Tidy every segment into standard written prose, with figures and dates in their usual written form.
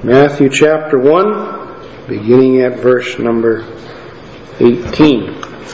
Matthew chapter 1, beginning at verse number 18.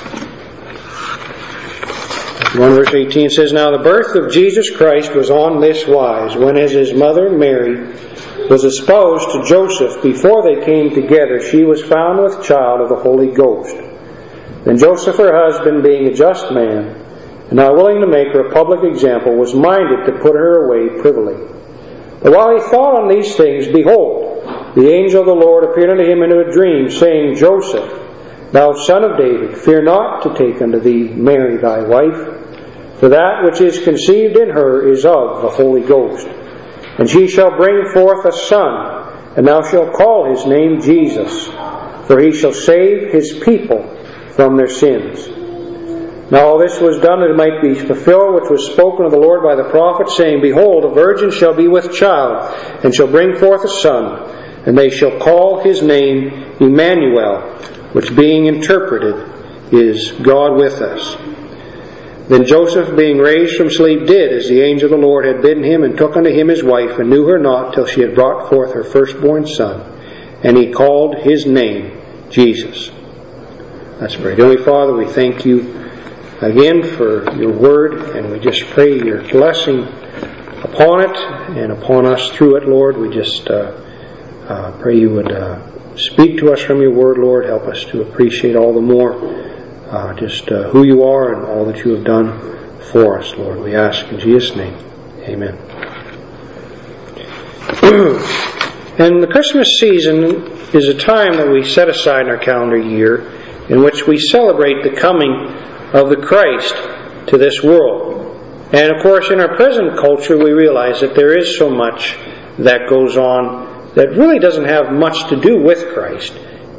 1 verse 18 says, Now the birth of Jesus Christ was on this wise, when as his mother Mary was espoused to Joseph, before they came together, she was found with child of the Holy Ghost. Then Joseph, her husband, being a just man, and not willing to make her a public example, was minded to put her away privily. But while he thought on these things, behold, the angel of the Lord appeared unto him in a dream, saying, Joseph, thou son of David, fear not to take unto thee Mary thy wife, for that which is conceived in her is of the Holy Ghost. And she shall bring forth a son, and thou shalt call his name Jesus, for he shall save his people from their sins. Now all this was done that it might be fulfilled, which was spoken of the Lord by the prophet, saying, Behold, a virgin shall be with child, and shall bring forth a son, and they shall call his name Emmanuel, which being interpreted is God with us. Then Joseph, being raised from sleep, did as the angel of the Lord had bidden him, and took unto him his wife, and knew her not till she had brought forth her firstborn son. And he called his name Jesus. Let's pray. Heavenly Father, we thank you again for your word, and we just pray your blessing upon it and upon us through it, Lord. We just pray you would speak to us from your word, Lord. Help us to appreciate all the more who you are and all that you have done for us, Lord. We ask in Jesus' name. Amen. And the Christmas season is a time that we set aside in our calendar year in which we celebrate the coming of the Christ to this world. And of course, in our present culture, we realize that there is so much that goes on that really doesn't have much to do with Christ.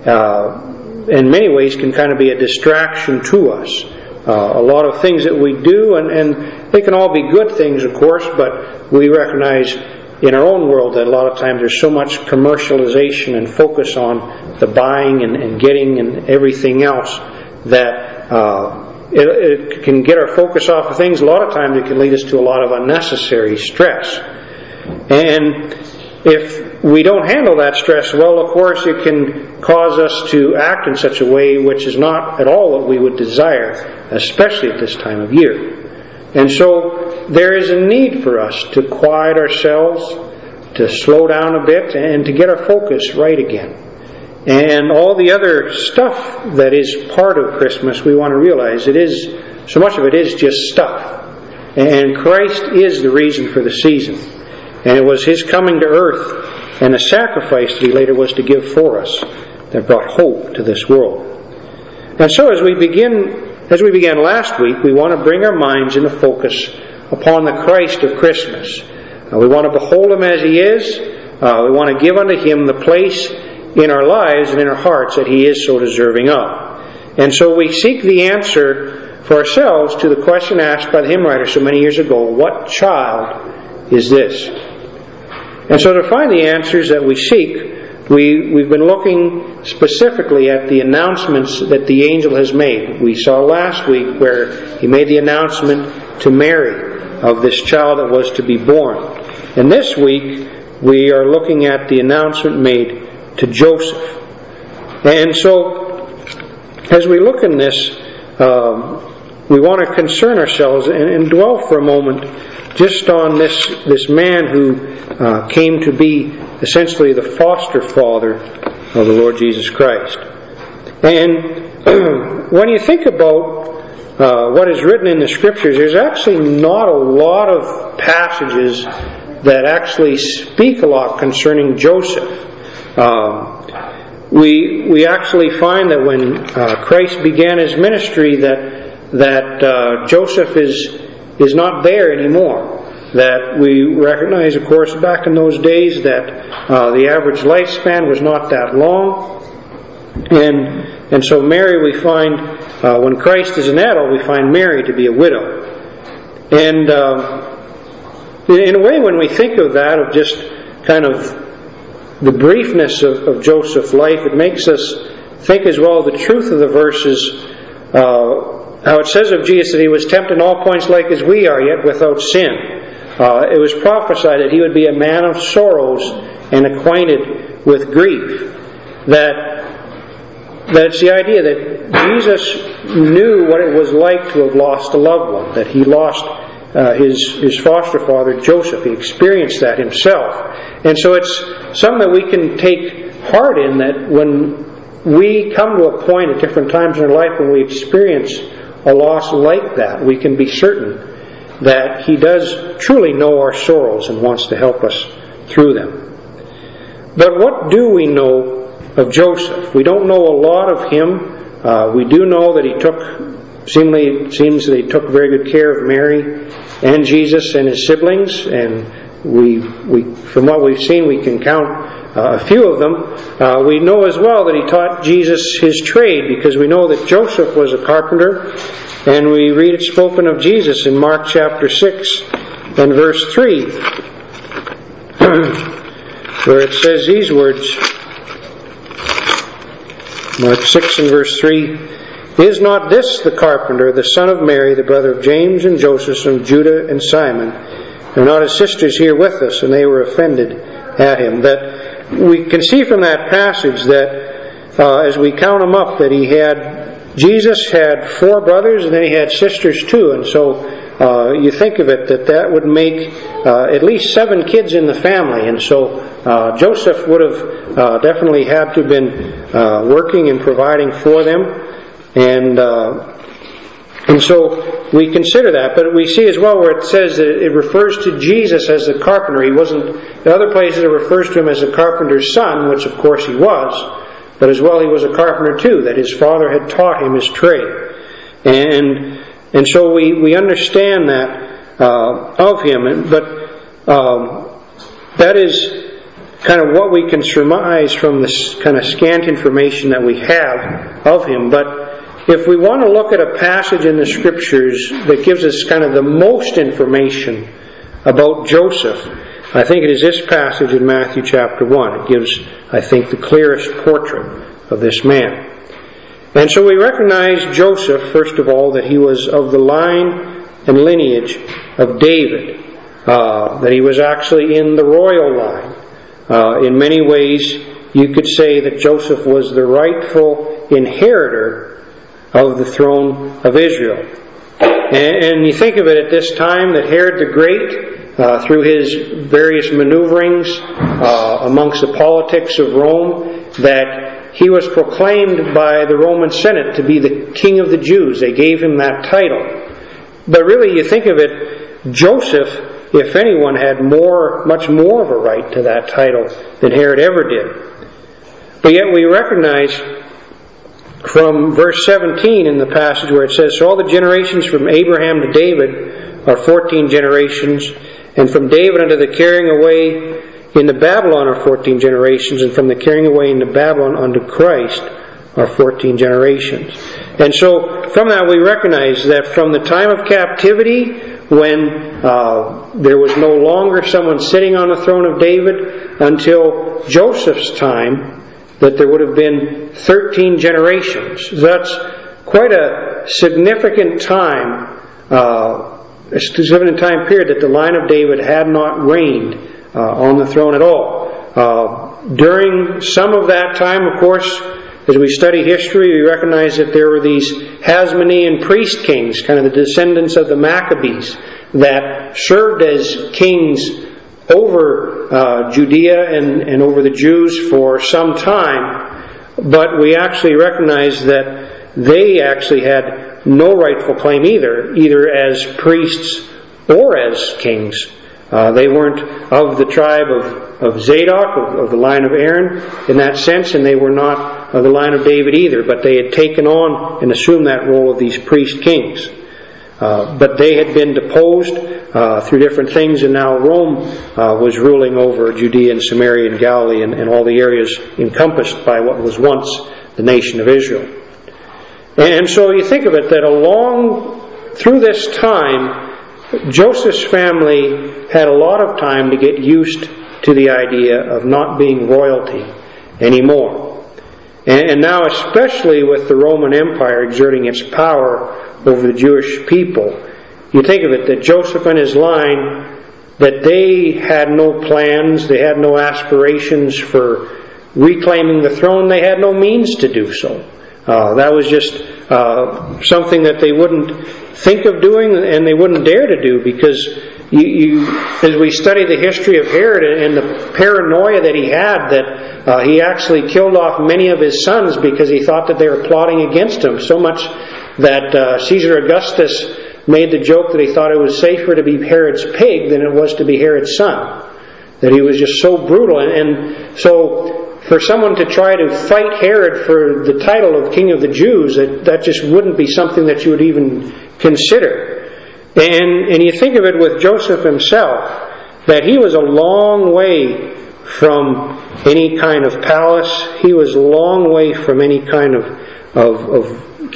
In many ways can kind of be a distraction to us. A lot of things that we do, and they can all be good things, of course, but we recognize in our own world that a lot of times there's so much commercialization and focus on the buying and getting and everything else that it can get our focus off of things. A lot of times it can lead us to a lot of unnecessary stress. And if we don't handle that stress well, of course it can cause us to act in such a way which is not at all what we would desire, especially at this time of year. And so there is a need for us to quiet ourselves, to slow down a bit, and to get our focus right again. And all the other stuff that is part of Christmas, we want to realize so much of it is just stuff. And Christ is the reason for the season. And it was his coming to earth and the sacrifice that he later was to give for us that brought hope to this world. And so as we began last week, we want to bring our minds into focus upon the Christ of Christmas. We want to behold him as he is. We want to give unto him the place in our lives and in our hearts that he is so deserving of. And so we seek the answer for ourselves to the question asked by the hymn writer so many years ago, what child is this? And so to find the answers that we seek, we've been looking specifically at the announcements that the angel has made. We saw last week where he made the announcement to Mary of this child that was to be born. And this week we are looking at the announcement made to Joseph. And so as we look in this, we want to concern ourselves and dwell for a moment just on this man who came to be essentially the foster father of the Lord Jesus Christ. And when you think about what is written in the Scriptures, there's actually not a lot of passages that actually speak a lot concerning Joseph. We actually find that when Christ began his ministry that Joseph is not there anymore. That we recognize, of course, back in those days that the average lifespan was not that long. And so Mary, we find, when Christ is an adult, we find Mary to be a widow. And in a way, when we think of that, of just kind of the briefness of Joseph's life, it makes us think as well the truth of the verses, how it says of Jesus that he was tempted in all points like as we are, yet without sin. it was prophesied that he would be a man of sorrows and acquainted with grief. That's the idea that Jesus knew what it was like to have lost a loved one, that he lost his foster father Joseph. He experienced that himself. And so it's something that we can take heart in, that when we come to a point at different times in our life when we experience a loss like that, we can be certain that he does truly know our sorrows and wants to help us through them. But what do we know of Joseph? We don't know a lot of him. We do know that it seems that he took very good care of Mary and Jesus and his siblings, and we from what we've seen, we can count a few of them. We know as well that he taught Jesus his trade, because we know that Joseph was a carpenter, and we read it spoken of Jesus in Mark chapter 6 and verse 3, where it says these words, Mark 6 and verse 3, "Is not this the carpenter, the son of Mary, the brother of James and Joseph and Judah and Simon? Are not his sisters here with us?" And they were offended at him. That we can see from that passage that as we count them up, that Jesus had 4 brothers, and then he had sisters too. And so you think of it, that would make at least 7 kids in the family. And so Joseph would have definitely had to have been working and providing for them. And so we consider that. But we see as well where it says that it refers to Jesus as the carpenter. He wasn't, in other places it refers to him as the carpenter's son, which of course he was. But as well he was a carpenter too, that his father had taught him his trade. And so we understand that of him. But that is kind of what we can surmise from this kind of scant information that we have of him. But if we want to look at a passage in the Scriptures that gives us kind of the most information about Joseph, I think it is this passage in Matthew chapter 1. It gives, I think, the clearest portrait of this man. And so we recognize Joseph, first of all, that he was of the line and lineage of David, that he was actually in the royal line. In many ways, you could say that Joseph was the rightful inheritor of the throne of Israel. And you think of it at this time that Herod the Great, through his various maneuverings amongst the politics of Rome, that he was proclaimed by the Roman Senate to be the King of the Jews. They gave him that title. But really, you think of it, Joseph, if anyone, had much more of a right to that title than Herod ever did. But yet we recognize from verse 17 in the passage where it says, "So all the generations from Abraham to David are 14 generations, and from David unto the carrying away into Babylon are 14 generations, and from the carrying away into Babylon unto Christ are 14 generations." And so from that we recognize that from the time of captivity, when there was no longer someone sitting on the throne of David, until Joseph's time, that there would have been 13 generations. That's quite a significant time, a significant time period that the line of David had not reigned on the throne at all. During some of that time, of course, as we study history, we recognize that there were these Hasmonean priest kings, kind of the descendants of the Maccabees, that served as kings over Judea and over the Jews for some time. But we actually recognize that they actually had no rightful claim either as priests or as kings. They weren't of the tribe of Zadok, of the line of Aaron in that sense, and they were not of the line of David either, but they had taken on and assumed that role of these priest kings. But they had been deposed through different things, and now Rome was ruling over Judea and Samaria and Galilee and all the areas encompassed by what was once the nation of Israel. And so you think of it that through this time, Joseph's family had a lot of time to get used to the idea of not being royalty anymore. And now, especially with the Roman Empire exerting its power over the Jewish people, you think of it that Joseph and his line, that they had no plans, they had no aspirations for reclaiming the throne, they had no means to do so. That was just something that they wouldn't think of doing and they wouldn't dare to do, because as we study the history of Herod and the paranoia that he had, that he actually killed off many of his sons because he thought that they were plotting against him, so much that Caesar Augustus made the joke that he thought it was safer to be Herod's pig than it was to be Herod's son. That he was just so brutal. And so for someone to try to fight Herod for the title of King of the Jews, that just wouldn't be something that you would even consider. And you think of it with Joseph himself, that he was a long way from any kind of palace. He was a long way from any kind of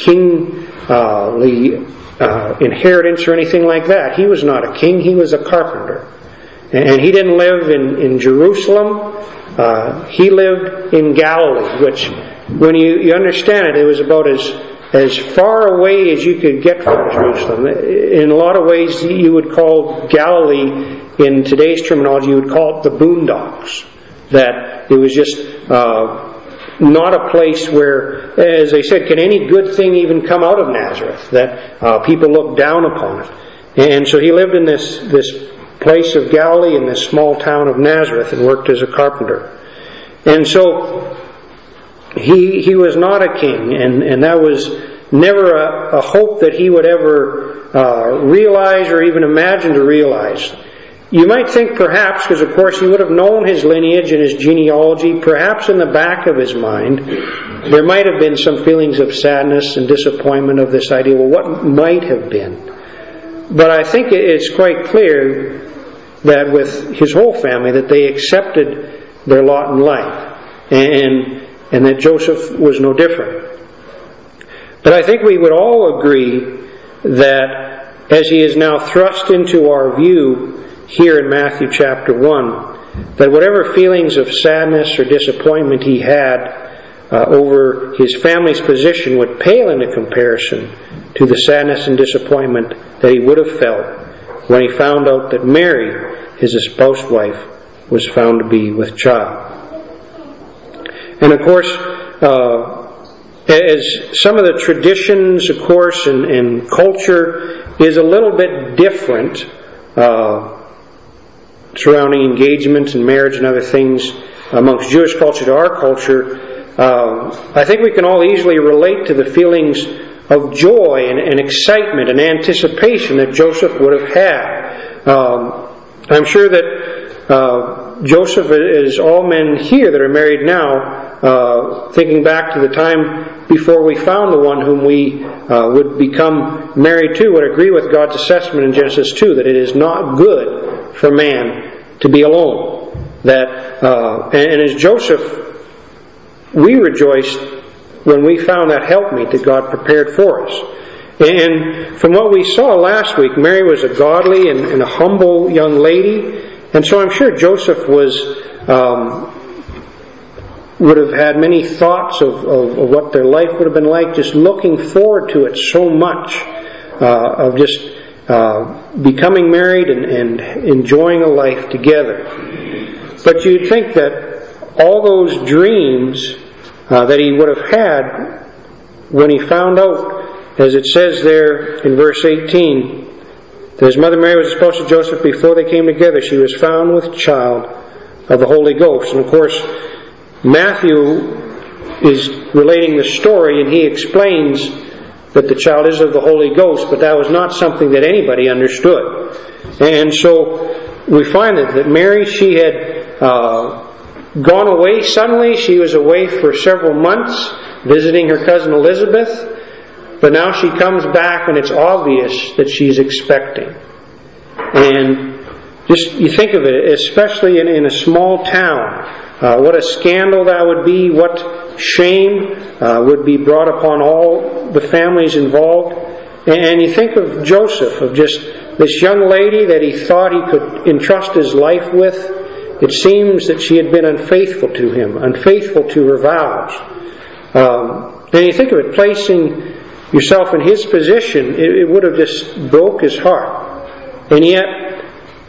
kingly inheritance or anything like that. He was not a king, he was a carpenter. And he didn't live in Jerusalem. He lived in Galilee, which, when you understand it, it was about as far away as you could get from Jerusalem. In a lot of ways, you would call Galilee, in today's terminology, you would call it the boondocks. That it was just not a place where, as I said, can any good thing even come out of Nazareth? That people look down upon it. And so he lived in this place of Galilee, in this small town of Nazareth, and worked as a carpenter. And so he was not a king, and that was never a hope that he would ever realize or even imagine to realize. You might think perhaps, because of course he would have known his lineage and his genealogy, perhaps in the back of his mind there might have been some feelings of sadness and disappointment of this idea, well, what might have been? But I think it's quite clear that with his whole family, that they accepted their lot in life, and that Joseph was no different. But I think we would all agree that as he is now thrust into our view here in Matthew chapter 1, that whatever feelings of sadness or disappointment he had over his family's position would pale into comparison to the sadness and disappointment that he would have felt when he found out that Mary, his espoused wife, was found to be with child. And of course, as some of the traditions, of course, and culture is a little bit different surrounding engagements and marriage and other things amongst Jewish culture to our culture, I think we can all easily relate to the feelings of joy and excitement and anticipation that Joseph would have had. I'm sure that Joseph, as all men here that are married now, thinking back to the time before we found the one whom we would become married to, would agree with God's assessment in Genesis 2 that it is not good for man to be alone. And as Joseph, we rejoiced when we found that helpmeet that God prepared for us. And from what we saw last week, Mary was a godly and a humble young lady, and so I'm sure Joseph would have had many thoughts of what their life would have been like, just looking forward to it so much, of just becoming married and enjoying a life together. But you'd think that all those dreams that he would have had when he found out, as it says there in verse 18, that his mother Mary was espoused to Joseph before they came together, she was found with child of the Holy Ghost. And of course, Matthew is relating the story, and he explains that the child is of the Holy Ghost, but that was not something that anybody understood. And so we find that Mary, she had gone away suddenly. She was away for several months visiting her cousin Elizabeth, but now she comes back and it's obvious that she's expecting. And just, you think of it, especially in a small town, what a scandal that would be, what shame would be brought upon all the families involved. And you think of Joseph, of just this young lady that he thought he could entrust his life with. It seems that she had been unfaithful to him, unfaithful to her vows. And you think of it, placing yourself in his position, it would have just broke his heart. And yet,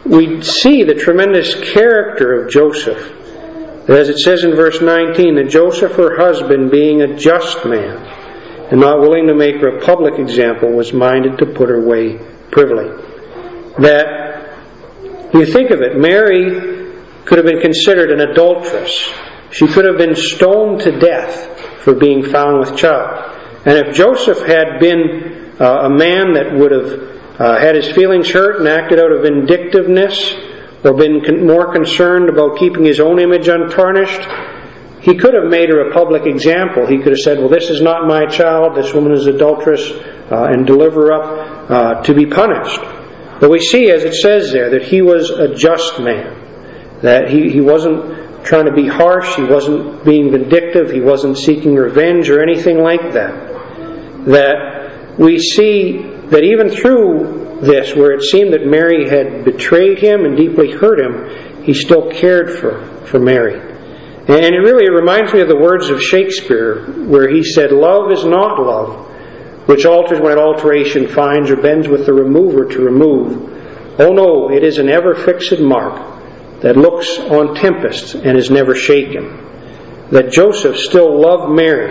we see the tremendous character of Joseph. As it says in verse 19, that Joseph, her husband, being a just man, and not willing to make her a public example, was minded to put her away privily. That, you think of it, Mary could have been considered an adulteress. She could have been stoned to death for being found with child. And if Joseph had been a man that would have had his feelings hurt and acted out of vindictiveness, or been more concerned about keeping his own image untarnished, he could have made her a public example. He could have said, well, this is not my child, this woman is adulteress, and deliver her up to be punished. But we see, as it says there, that he was a just man. That he wasn't trying to be harsh, he wasn't being vindictive, he wasn't seeking revenge or anything like that. That we see that even through this, where it seemed that Mary had betrayed him and deeply hurt him, he still cared for Mary. And it really reminds me of the words of Shakespeare, where he said, "Love is not love, which alters when alteration finds, or bends with the remover to remove. Oh no, it is an ever-fixed mark, that looks on tempests and is never shaken." That Joseph still loved Mary,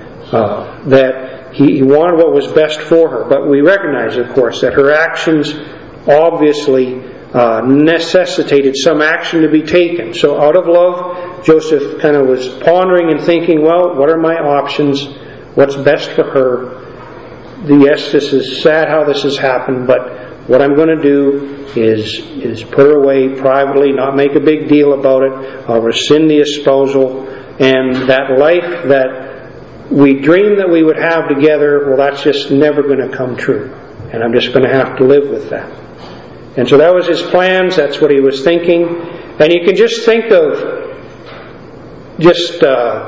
that he wanted what was best for her. But we recognize, of course, that her actions obviously necessitated some action to be taken. So out of love, Joseph kind of was pondering and thinking, well, what are my options? What's best for her? Yes, this is sad how this has happened, but what I'm going to do is put her away privately, not make a big deal about it. I'll rescind the espousal, and that life that we dreamed that we would have together, well, that's just never going to come true. And I'm just going to have to live with that. And so that was his plans. That's what he was thinking. And you can just think of just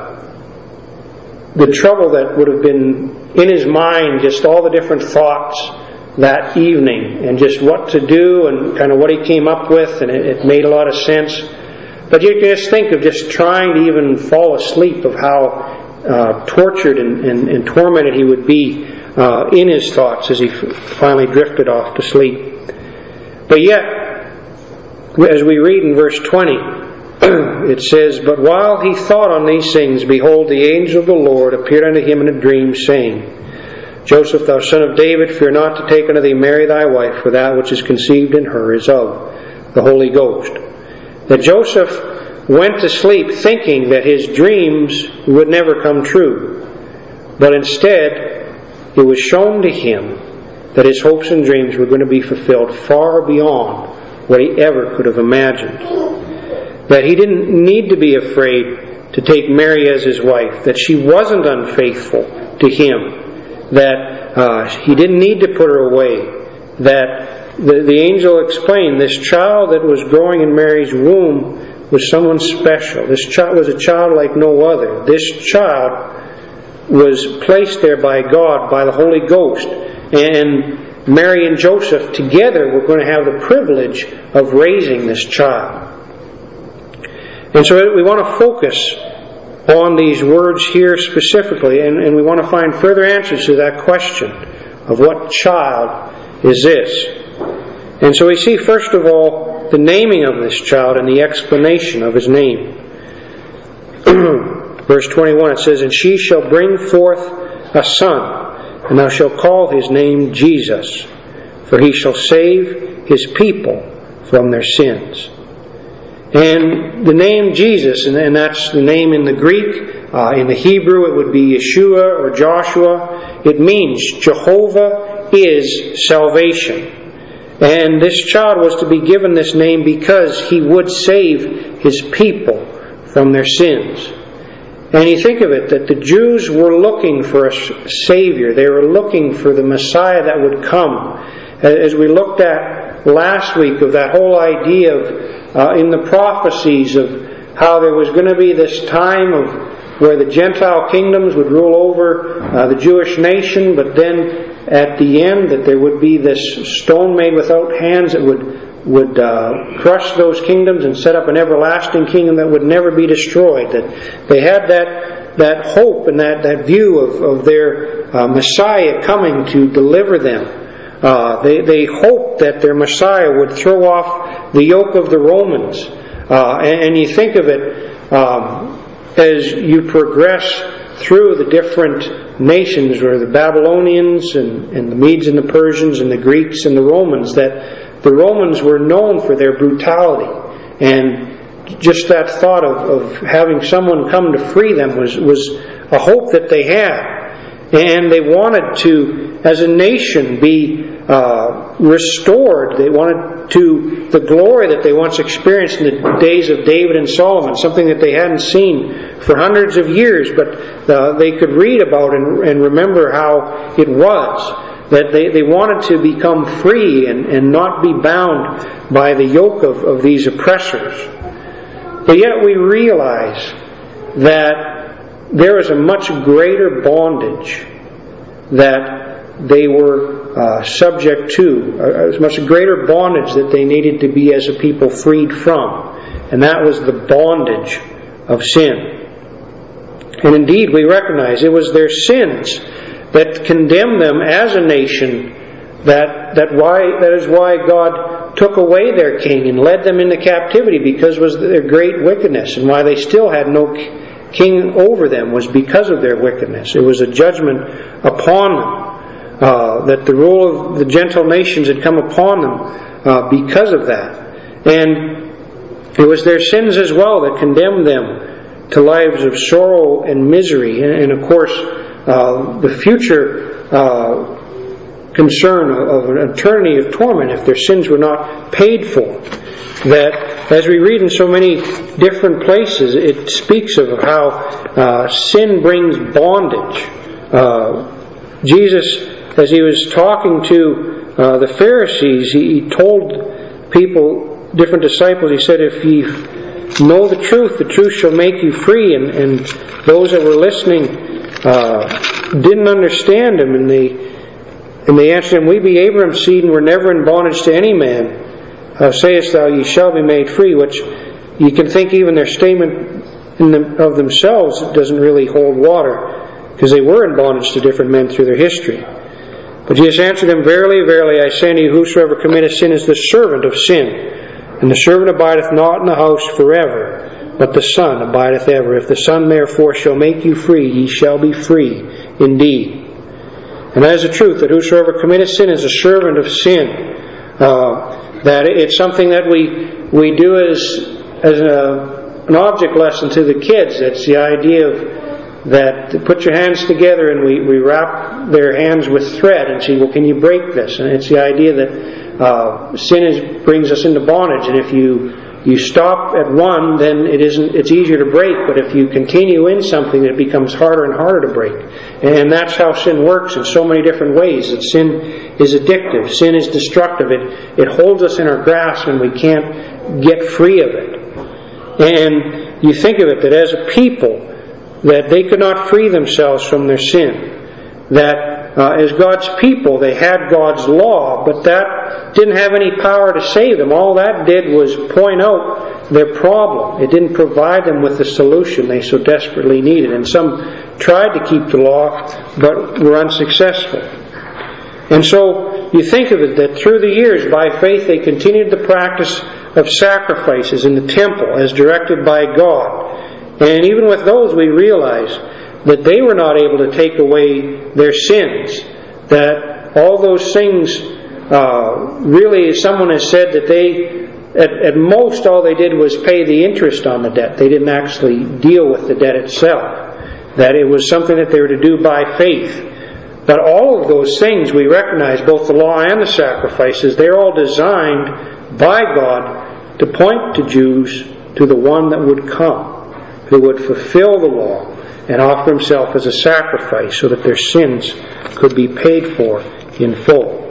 the trouble that would have been in his mind, just all the different thoughts that evening, and just what to do and kind of what he came up with, and it made a lot of sense. But you can just think of just trying to even fall asleep, of how tortured and tormented he would be in his thoughts as he finally drifted off to sleep. But yet, as we read in verse 20, it says, "But while he thought on these things, behold, the angel of the Lord appeared unto him in a dream, saying, Joseph, thou son of David, fear not to take unto thee Mary thy wife, for that which is conceived in her is of the Holy Ghost." That Joseph went to sleep thinking that his dreams would never come true. But instead, it was shown to him that his hopes and dreams were going to be fulfilled far beyond what he ever could have imagined. That he didn't need to be afraid to take Mary as his wife, that she wasn't unfaithful to him, that he didn't need to put her away, that the angel explained this child that was growing in Mary's womb was someone special. This child was a child like no other. This child was placed there by God, by the Holy Ghost. And Mary and Joseph together were going to have the privilege of raising this child. And so we want to focus on these words here specifically, and we want to find further answers to that question of what child is this. And so we see, first of all, the naming of this child and the explanation of his name. Verse 21, it says, "And she shall bring forth a son, and thou shalt call his name Jesus, for he shall save his people from their sins." And the name Jesus, and that's the name in the Greek, in the Hebrew it would be Yeshua or Joshua. It means Jehovah is salvation. And this child was to be given this name because he would save his people from their sins. And you think of it, that the Jews were looking for a Savior. They were looking for the Messiah that would come. As we looked at last week, of that whole idea of in the prophecies of how there was going to be this time of where the Gentile kingdoms would rule over the Jewish nation, but then at the end that there would be this stone made without hands that would crush those kingdoms and set up an everlasting kingdom that would never be destroyed. That they had that hope and that view of their Messiah coming to deliver them. They hoped that their Messiah would throw off the yoke of the Romans. And you think of it as you progress through the different nations, or the Babylonians and the Medes and the Persians and the Greeks and the Romans, that the Romans were known for their brutality. And just that thought of having someone come to free them was a hope that they had. And they wanted to, as a nation, be restored. They wanted to the glory that they once experienced in the days of David and Solomon, something that they hadn't seen for hundreds of years, but they could read about and remember how it was. That they wanted to become free and not be bound by the yoke of these oppressors. But yet we realize that there is a much greater bondage that they were subject to, a much greater bondage that they needed to be as a people freed from, and that was the bondage of sin. And indeed we recognize it was their sins that condemned them as a nation. That is why God took away their king and led them into captivity, because it was their great wickedness, and why they still had no king over them was because of their wickedness. It was a judgment upon them, that the rule of the gentle nations had come upon them because of that. And it was their sins as well that condemned them to lives of sorrow and misery, and of course the future concern of an eternity of torment if their sins were not paid for. That, as we read in so many different places, it speaks of how sin brings bondage. Jesus, as he was talking to the Pharisees, he told people, different disciples, he said, if you know the truth shall make you free. And those that were listening didn't understand him, and they answered him, we be Abraham's seed, and were never in bondage to any man. Sayest thou, ye shall be made free, which you can think even their statement of themselves doesn't really hold water, because they were in bondage to different men through their history. But Jesus answered them, verily, verily, I say unto you, whosoever committeth sin is the servant of sin. And the servant abideth not in the house forever, but the Son abideth ever. If the Son therefore shall make you free, ye shall be free indeed. And that is the truth, that whosoever committeth sin is a servant of sin. That it's something that we do as an object lesson to the kids. It's the idea of that, to put your hands together, and we wrap their hands with thread and say, well, can you break this? And it's the idea that sin brings us into bondage, and if you stop at one, then it's easier to break. But if you continue in something, it becomes harder and harder to break. And that's how sin works in so many different ways. That sin is addictive. Sin is destructive. It holds us in our grasp, and we can't get free of it. And you think of it that as a people, that they could not free themselves from their sin. That as God's people, they had God's law, but that didn't have any power to save them. All that did was point out their problem. It didn't provide them with the solution they so desperately needed. And some tried to keep the law, but were unsuccessful. And so you think of it that through the years, by faith, they continued the practice of sacrifices in the temple as directed by God. And even with those, we realize that they were not able to take away their sins. That all those things, really, someone has said that they, at most, all they did was pay the interest on the debt. They didn't actually deal with the debt itself. That it was something that they were to do by faith. But all of those things, we recognize, both the law and the sacrifices, they're all designed by God to point to Jews to the one that would come, who would fulfill the law and offer himself as a sacrifice so that their sins could be paid for in full.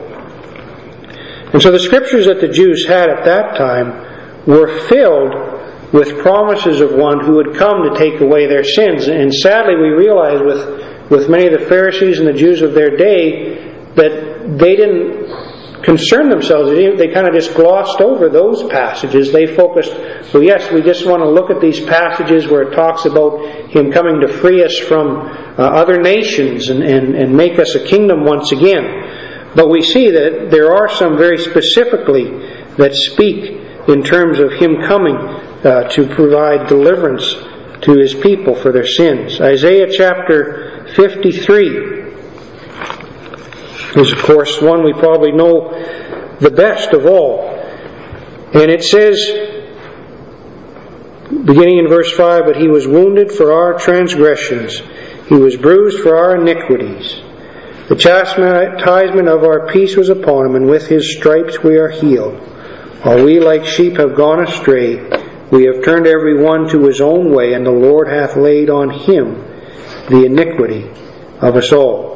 And so the scriptures that the Jews had at that time were filled with promises of one who would come to take away their sins. And sadly, we realize with many of the Pharisees and the Jews of their day that they didn't concern themselves. They kind of just glossed over those passages. They focused, well, yes, we just want to look at these passages where it talks about Him coming to free us from other nations and make us a kingdom once again. But we see that there are some very specifically that speak in terms of Him coming to provide deliverance to His people for their sins. Isaiah chapter 53 is, of course, one we probably know the best of all. And it says, beginning in verse 5, "But He was wounded for our transgressions, He was bruised for our iniquities. The chastisement of our peace was upon Him, and with His stripes we are healed. While we like sheep have gone astray, we have turned every one to his own way, and the Lord hath laid on Him the iniquity of us all.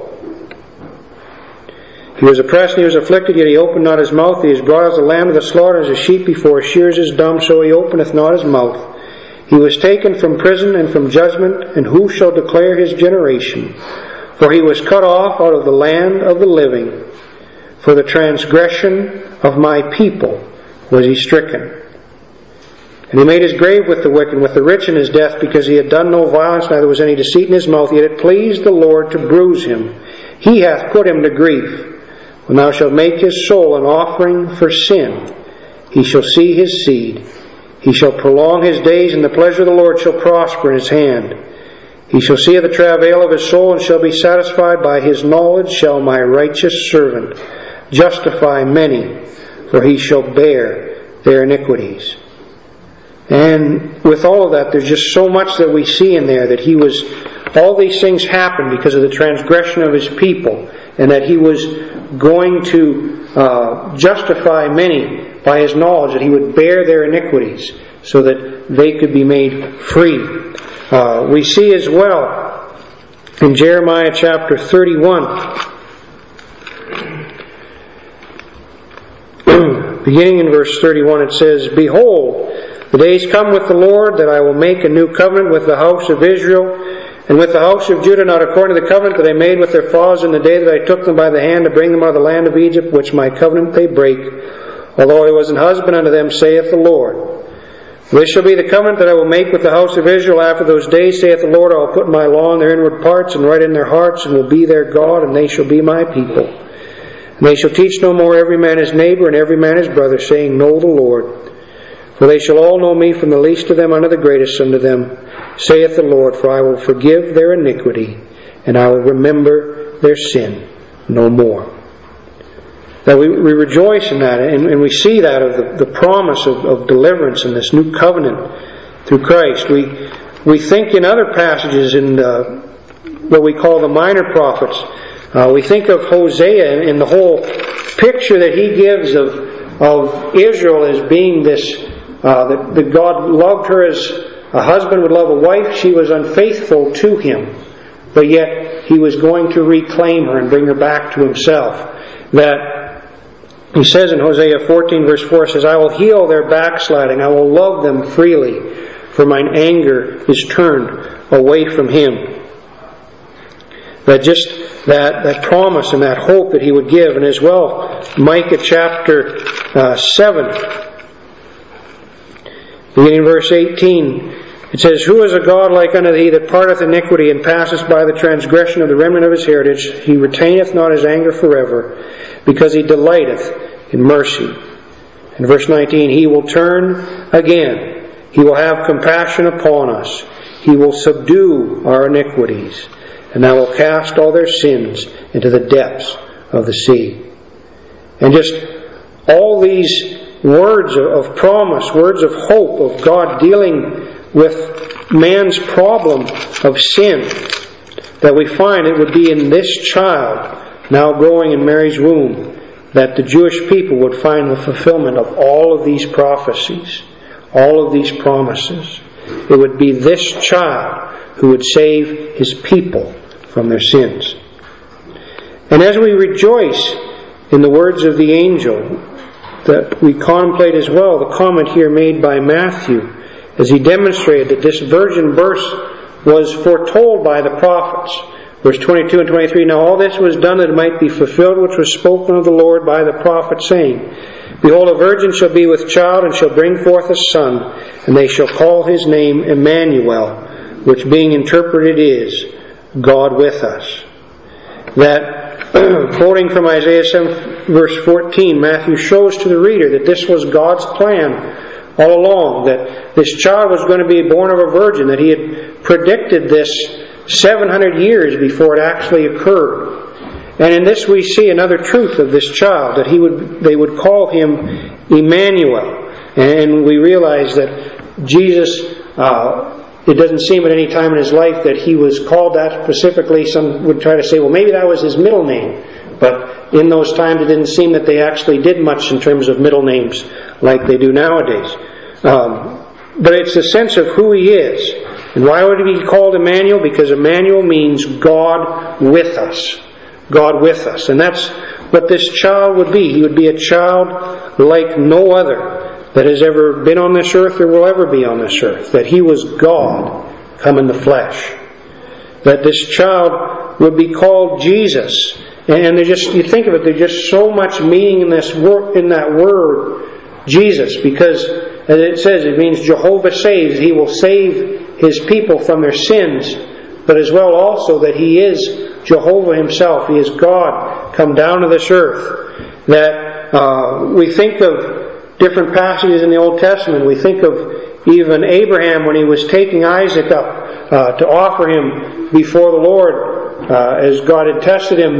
He was oppressed and He was afflicted, yet He opened not His mouth. He is brought as a lamb to the slaughter, as a sheep before his shearers is dumb, so He openeth not His mouth. He was taken from prison and from judgment, and who shall declare His generation? For He was cut off out of the land of the living. For the transgression of my people was He stricken. And He made His grave with the wicked, with the rich in his death, because he had done no violence, neither was any deceit in his mouth. Yet it pleased the Lord to bruise Him. He hath put Him to grief. When thou shalt make his soul an offering for sin, he shall see his seed. He shall prolong his days, and the pleasure of the Lord shall prosper in his hand. He shall see the travail of his soul, and shall be satisfied. By his knowledge shall my righteous servant justify many, for he shall bear their iniquities." And with all of that, there's just so much that we see in there, that He was, all these things happened because of the transgression of His people, and that He was going to justify many by His knowledge, that He would bear their iniquities so that they could be made free. We see as well in Jeremiah chapter 31, beginning in verse 31, it says, "Behold, the days come with the Lord, that I will make a new covenant with the house of Israel and with the house of Judah, not according to the covenant that I made with their fathers in the day that I took them by the hand to bring them out of the land of Egypt, which my covenant they break, although I was an husband unto them, saith the Lord. This shall be the covenant that I will make with the house of Israel after those days, saith the Lord. I will put my law in their inward parts, and write in their hearts, and will be their God, and they shall be my people. And they shall teach no more every man his neighbor and every man his brother, saying, Know the Lord. For they shall all know me, from the least of them unto the greatest unto them, saith the Lord. For I will forgive their iniquity, and I will remember their sin no more." That we rejoice in that, and we see that of the promise of deliverance in this new covenant through Christ. We think in other passages in what we call the minor prophets. We think of Hosea and the whole picture that he gives of Israel as being this, that God loved her as a husband would love a wife. She was unfaithful to him, but yet He was going to reclaim her and bring her back to Himself. That He says in Hosea 14 verse 4, says, "I will heal their backsliding. I will love them freely, for mine anger is turned away from him." That just that promise and that hope that He would give. And as well, Micah chapter 7, beginning in verse 18, it says, "Who is a God like unto thee, that parteth iniquity, and passeth by the transgression of the remnant of his heritage? He retaineth not His anger forever, because He delighteth in mercy." In verse 19, "He will turn again. He will have compassion upon us. He will subdue our iniquities, and I will cast all their sins into the depths of the sea." And just all these words of promise, words of hope, of God dealing with man's problem of sin, that we find it would be in this child now growing in Mary's womb that the Jewish people would find the fulfillment of all of these prophecies, all of these promises. It would be this child who would save His people from their sins. And as we rejoice in the words of the angel, that we contemplate as well the comment here made by Matthew, as he demonstrated that this virgin birth was foretold by the prophets. Verse 22 and 23, "Now all this was done that it might be fulfilled, which was spoken of the Lord by the prophet, saying, Behold, a virgin shall be with child, and shall bring forth a son, and they shall call his name Emmanuel, which being interpreted is, God with us." That Quoting from Isaiah 7 verse 14, Matthew shows to the reader that this was God's plan all along, that this child was going to be born of a virgin, that He had predicted this 700 years before it actually occurred. And in this we see another truth of this child, that they would call Him Emmanuel. And we realize that Jesus, it doesn't seem at any time in His life that He was called that specifically. Some would try to say, well, maybe that was His middle name. But in those times it didn't seem that they actually did much in terms of middle names like they do nowadays. But it's a sense of who He is. And why would He be called Emmanuel? Because Emmanuel means God with us. God with us. And that's what this child would be. He would be a child like no other that has ever been on this earth or will ever be on this earth. That He was God come in the flesh. That this child would be called Jesus. And you think of it, there's just so much meaning in that word, Jesus, because as it says, it means Jehovah saves. He will save His people from their sins, but as well also that He is Jehovah Himself. He is God come down to this earth. That we think of different passages in the Old Testament. We think of even Abraham when he was taking Isaac up to offer him before the Lord, as God had tested him,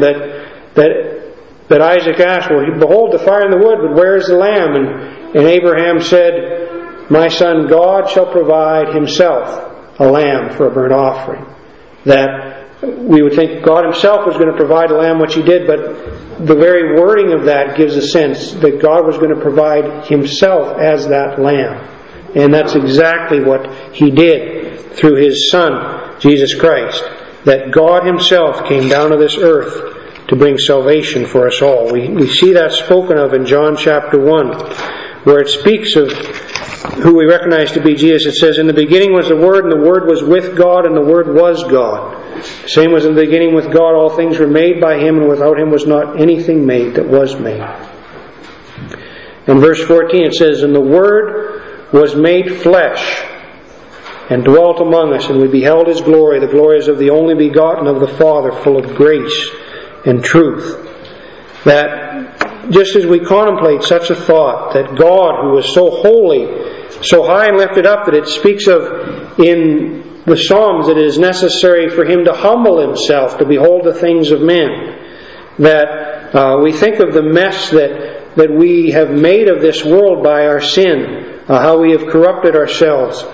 that Isaac asked, well, behold the fire and the wood, but where is the lamb? And Abraham said, my son, God shall provide Himself a lamb for a burnt offering. That we would think God Himself was going to provide a lamb, which He did, but the very wording of that gives a sense that God was going to provide Himself as that lamb. And that's exactly what He did through His Son, Jesus Christ. That God Himself came down to this earth to bring salvation for us all. We see that spoken of in John chapter 1, where it speaks of who we recognize to be Jesus. It says, in the beginning was the Word, and the Word was with God, and the Word was God. The same was in the beginning with God. All things were made by Him, and without Him was not anything made that was made. In verse 14 it says, and the Word was made flesh, and dwelt among us, and we beheld His glory. The glory is of the only begotten of the Father, full of grace and truth. That just as we contemplate such a thought, that God, who is so holy, so high and lifted up, that it speaks of in the Psalms that it is necessary for Him to humble Himself to behold the things of men. That we think of the mess that we have made of this world by our sin, how we have corrupted ourselves,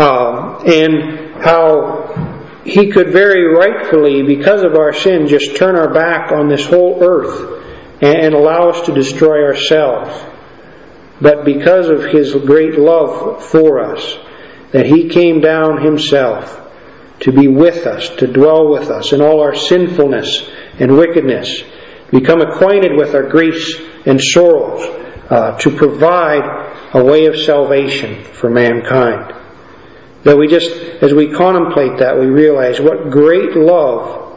and how He could very rightfully, because of our sin, just turn our back on this whole earth and allow us to destroy ourselves. But because of His great love for us, that He came down Himself to be with us, to dwell with us in all our sinfulness and wickedness, become acquainted with our griefs and sorrows, to provide a way of salvation for mankind. That we just, as we contemplate that, we realize what great love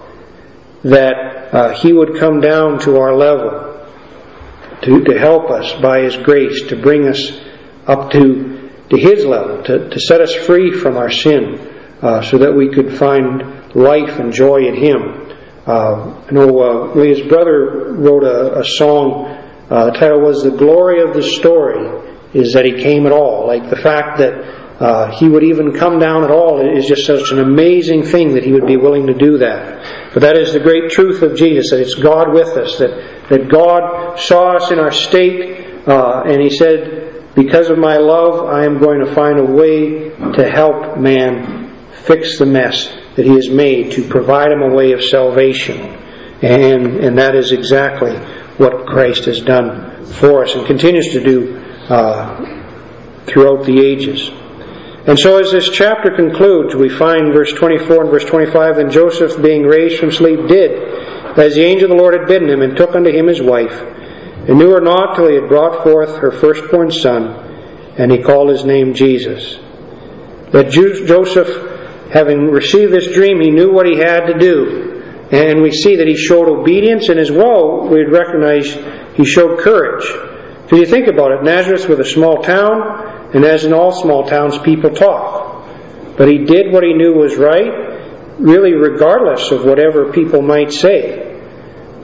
that He would come down to our level to help us by His grace, to bring us up to His level, to set us free from our sin, so that we could find life and joy in Him. I know Leah's brother wrote a song. The title was "The Glory of the Story is that He came at all." Like the fact that He would even come down at all is just such an amazing thing that He would be willing to do that. But that is the great truth of Jesus, that it's God with us, that God saw us in our state, and He said, because of my love, I am going to find a way to help man fix the mess that he has made, to provide him a way of salvation. And that is exactly what Christ has done for us and continues to do throughout the ages. And so as this chapter concludes, we find verse 24 and verse 25, then Joseph, being raised from sleep, did as the angel of the Lord had bidden him, and took unto him his wife, and knew her not till he had brought forth her firstborn son, and he called his name Jesus. That Joseph, having received this dream, he knew what he had to do. And we see that he showed obedience, and as well, we'd recognize he showed courage. Because you think about it, Nazareth was a small town, and as in all small towns, people talk. But he did what he knew was right, really regardless of whatever people might say.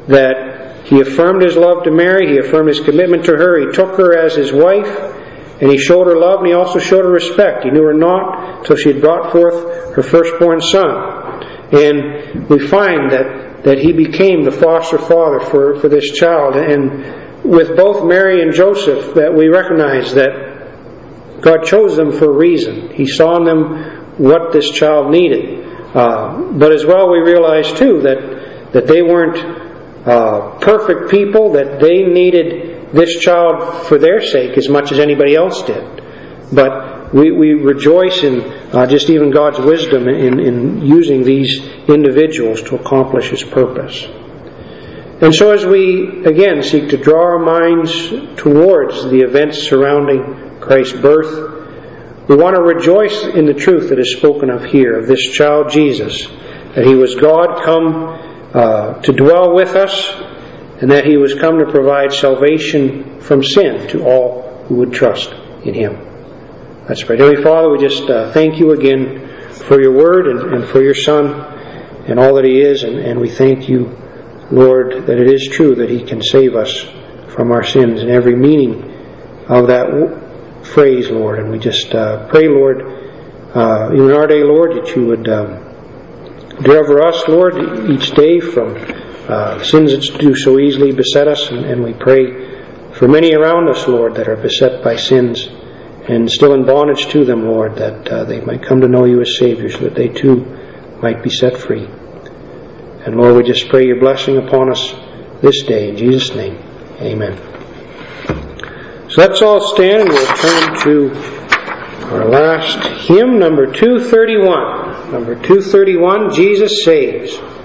that He affirmed His love to Mary, He affirmed His commitment to her, He took her as His wife, and He showed her love, and He also showed her respect. He knew her not till she had brought forth her firstborn son. And we find that He became the foster father for this child. And with both Mary and Joseph, that we recognize that God chose them for a reason. He saw in them what this child needed. But as well we realize too that they weren't perfect people, that they needed this child for their sake as much as anybody else did. But we rejoice in just even God's wisdom in using these individuals to accomplish His purpose. And so as we again seek to draw our minds towards the events surrounding Christ's birth, we want to rejoice in the truth that is spoken of here, of this child Jesus, that He was God come to dwell with us, and that He was come to provide salvation from sin to all who would trust in Him. Let's pray. Heavenly Father, we just thank You again for Your Word and for Your Son and all that He is, and we thank You, Lord, that it is true that He can save us from our sins, and every meaning of that phrase, Lord. And we just pray, Lord, even in our day, Lord, that You would deliver us, Lord, each day from sins that do so easily beset us, and we pray for many around us, Lord, that are beset by sins and still in bondage to them, Lord, that they might come to know You as Savior, so that they too might be set free. And Lord, we just pray Your blessing upon us this day. In Jesus' name, amen. So let's all stand and we'll turn to our last hymn, number 231. Number 231, Jesus Saves.